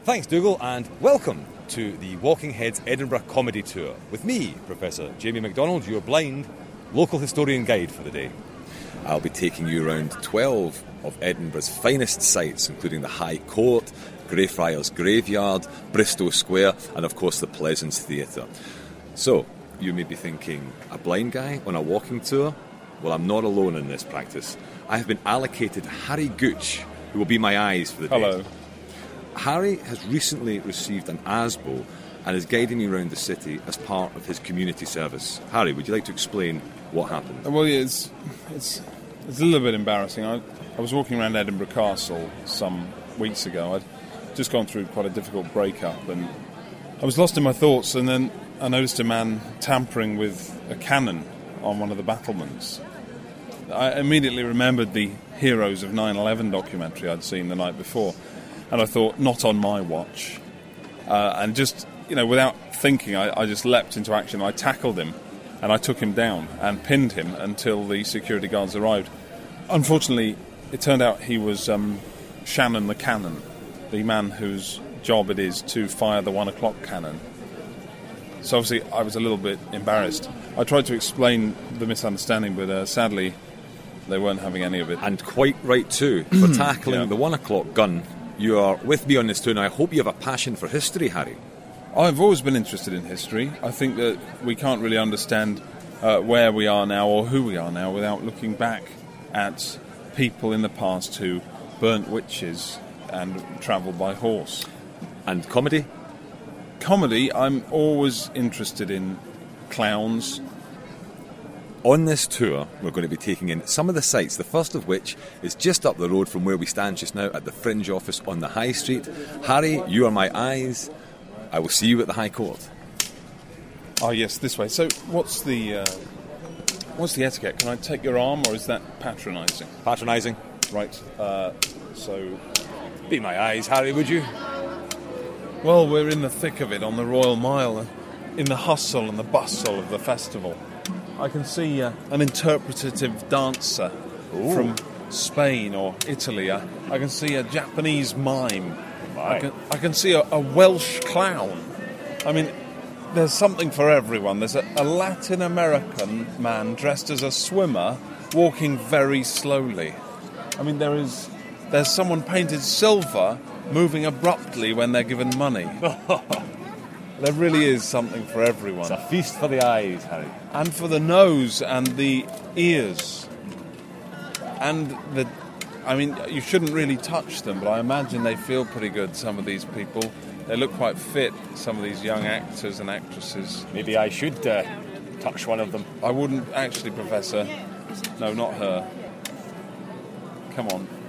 Thanks, Dougal, and welcome to the Walking Heads Edinburgh Comedy Tour with me, Professor Jamie MacDonald, your blind local historian guide for the day. I'll be taking you around 12 of Edinburgh's finest sites, including the High Court, Greyfriars Graveyard, Bristow Square, and of course the Pleasance Theatre. So, you may be thinking, a blind guy on a walking tour? Well, I'm not alone in this practice. I have been allocated Harry Gooch, who will be my eyes for the day. Hello. Harry has recently received an ASBO and is guiding me around the city as part of his community service. Harry, would you like to explain what happened? Well, it's a little bit embarrassing. I was walking around Edinburgh Castle some weeks ago. I'd just gone through quite a difficult breakup, and I was lost in my thoughts, and then I noticed a man tampering with a cannon on one of the battlements. I immediately remembered the Heroes of 9/11 documentary I'd seen the night before, and I thought, not on my watch. And just, without thinking, I just leapt into action. I tackled him, and I took him down and pinned him until the security guards arrived. Unfortunately, it turned out he was Shannon the Cannon, the man whose job it is to fire the 1 o'clock cannon. So obviously I was a little bit embarrassed. I tried to explain the misunderstanding, but sadly they weren't having any of it. And quite right too, for tackling the 1 o'clock gun. You are with me on this too, and I hope you have a passion for history, Harry. I've always been interested in history. I think that we can't really understand where we are now or who we are now without looking back at people in the past who burnt witches and travelled by horse. And comedy? Comedy, I'm always interested in clowns. On this tour, we're going to be taking in some of the sites, the first of which is just up the road from where we stand just now at the Fringe office on the High Street. Harry, you are my eyes. I will see you at the High Court. Oh, yes, this way. So, what's the etiquette? Can I take your arm, or is that patronising? Patronising. Right. So, Be my eyes, Harry, would you? well, we're in the thick of it on the Royal Mile, in the hustle and the bustle of the festival. I can see an interpretative dancer from Spain or Italy. I can see a Japanese mime. I can see a Welsh clown. I mean, there's something for everyone. There's a Latin American man dressed as a swimmer walking very slowly. I mean, there's someone painted silver moving abruptly when they're given money. There really is something for everyone. It's a feast for the eyes, Harry. And for the nose and the ears. And you shouldn't really touch them, but I imagine they feel pretty good, some of these people. They look quite fit, some of these young actors and actresses. Maybe I should touch one of them. I wouldn't actually, Professor. No, not her. Come on.